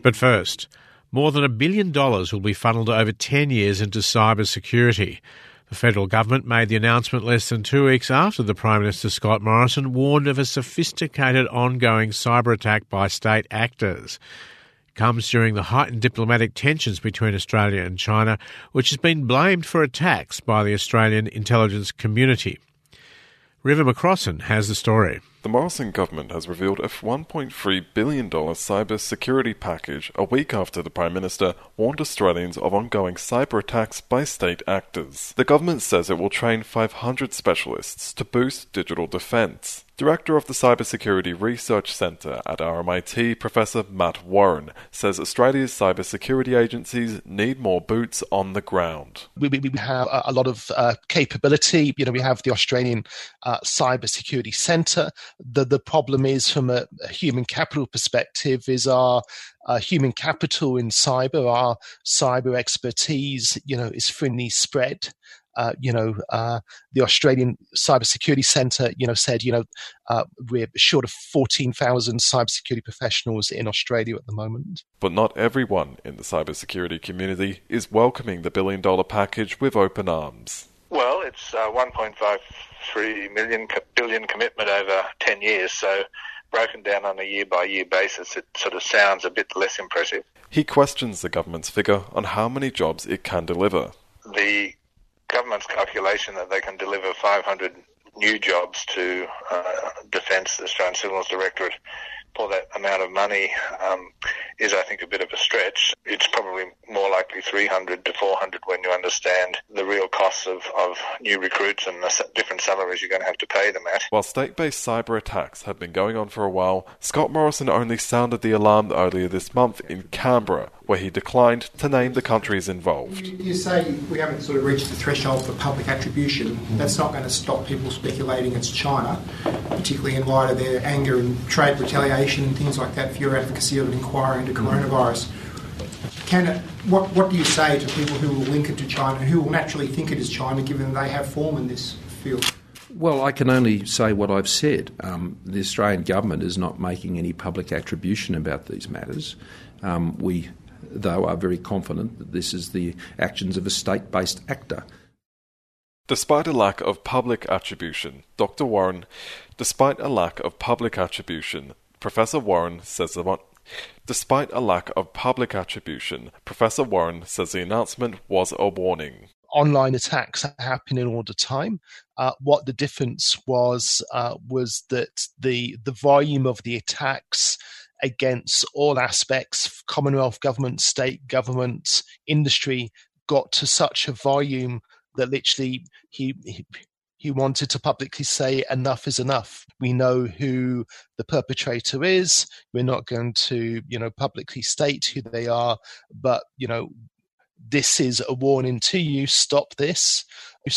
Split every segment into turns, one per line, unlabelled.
But first, more than $1 billion will be funneled over 10 years into cyber security. The federal government made the announcement less than 2 weeks after the Prime Minister Scott Morrison warned of a sophisticated ongoing cyber attack by state actors. It comes during the heightened diplomatic tensions between Australia and China, which has been blamed for attacks by the Australian intelligence community. River McCrossan has the story.
The Morrison government has revealed a $1.3 billion cyber security package a week after the Prime Minister warned Australians of ongoing cyber attacks by state actors. The government says it will train 500 specialists to boost digital defence. Director of the Cybersecurity Research Centre at RMIT, Professor Matt Warren, says Australia's cybersecurity agencies need more boots on the ground.
We have a lot of capability. We have the Australian Cybersecurity Centre. The problem is, from a human capital perspective, is our human capital in cyber, our cyber expertise, is thinly spread. The Australian Cybersecurity Centre, said, we're short of 14,000 cybersecurity professionals in Australia at the moment.
But not everyone in the cybersecurity community is welcoming the $1 billion package with open arms.
Well, it's 1.53 billion commitment over 10 years, so broken down on a year-by-year basis, it sort of sounds a bit less impressive.
He questions the government's figure on how many jobs it can deliver.
The government's calculation that they can deliver 500 new jobs to Defence, the Australian Civils Directorate, for that amount of money is, I think, a bit of a stretch. It's probably more likely 300 to 400 when you understand the real costs of new recruits and the different salaries you're going to have to pay them at.
While state-based cyber attacks have been going on for a while, Scott Morrison only sounded the alarm earlier this month in Canberra, where he declined to name the countries involved.
You say we haven't sort of reached the threshold for public attribution. That's not going to stop people speculating it's China, particularly in light of their anger and trade retaliation and things like that for your advocacy of an inquiry into coronavirus. What do you say to people who will link it to China, who will naturally think it is China, given they have form in this field?
Well, I can only say what I've said. The Australian government is not making any public attribution about these matters. We, though, are very confident that this is the actions of a state-based actor.
Despite a lack of public attribution, Professor Warren says the announcement was a warning.
Online attacks are happening all the time. What the difference was that the volume of the attacks against all aspects, Commonwealth government, state government, industry, got to such a volume that literally he wanted to publicly say enough is enough. We know who the perpetrator is. We're not going to, publicly state who they are, but, this is a warning to you. Stop this,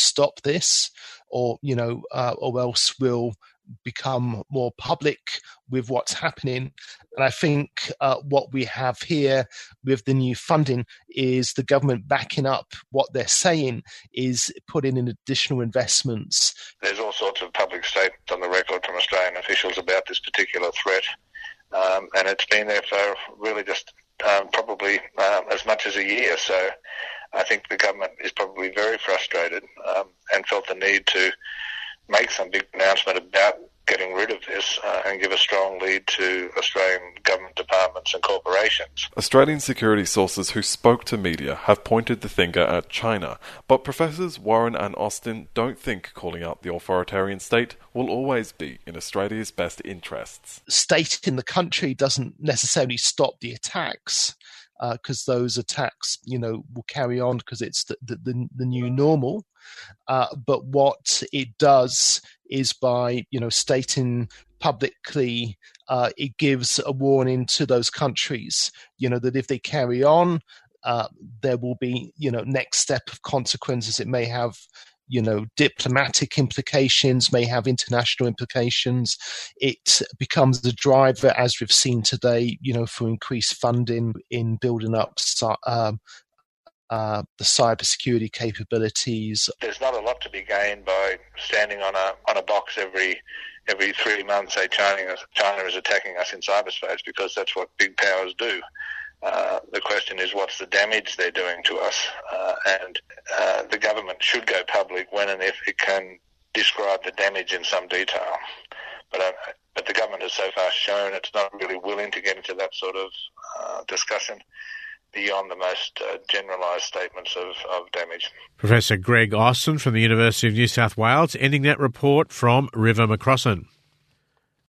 or else we'll become more public with what's happening. And I think what we have here with the new funding is the government backing up what they're saying, is putting in additional investments.
There's all sorts of public statements on the record from Australian officials about this particular threat, and it's been there for really just probably as much as a year. So I think the government is probably very frustrated and felt the need to make some big announcement about getting rid of this and give a strong lead to Australian government departments and corporations.
Australian security sources who spoke to media have pointed the finger at China, but Professors Warren and Austin don't think calling out the authoritarian state will always be in Australia's best interests.
State in the country doesn't necessarily stop the attacks, because those attacks, will carry on because it's the new normal. But what it does is by, stating publicly, it gives a warning to those countries, that if they carry on, there will be, next step of consequences. It may have, diplomatic implications, may have international implications. It becomes the driver, as we've seen today, for increased funding in building up the cybersecurity capabilities.
There's not a lot to be gained by standing on a box every 3 months, say China is attacking us in cyberspace, because that's what big powers do. The question is, what's the damage they're doing to us? And the government should go public when and if it can describe the damage in some detail. But the government has so far shown it's not really willing to get into that sort of discussion beyond the most generalised statements of damage.
Professor Greg Austin from the University of New South Wales, ending that report from River McCrossan.